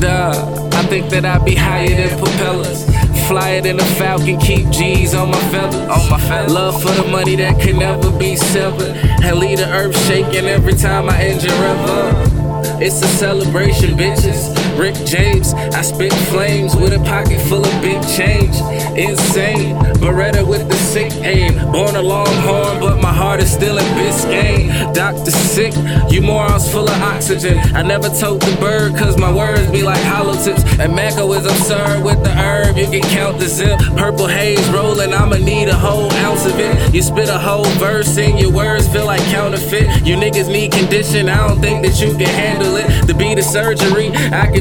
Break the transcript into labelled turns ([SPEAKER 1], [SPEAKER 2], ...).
[SPEAKER 1] Duh, I think that I'd be higher than propellers. Flyer than a falcon, keep G's on my feathers. Love for the money that can never be severed, and leave the earth shaking every time my engine rev up. It's a celebration, bitches. Rick James, I spit flames with a pocket full of big change. Insane, Beretta with the sick aim. Born a Longhorn, but my heart is still in Biscayne. Doctor sick, you morons full of oxygen. I never told the bird, cause my words be like hollow tips. And Macco is absurd with the herb, you can count the zip. Purple haze rolling, I'ma need a whole ounce of it. You spit a whole verse and your words feel like counterfeit. You niggas need condition, I don't think that you can handle it. To be the surgery, I can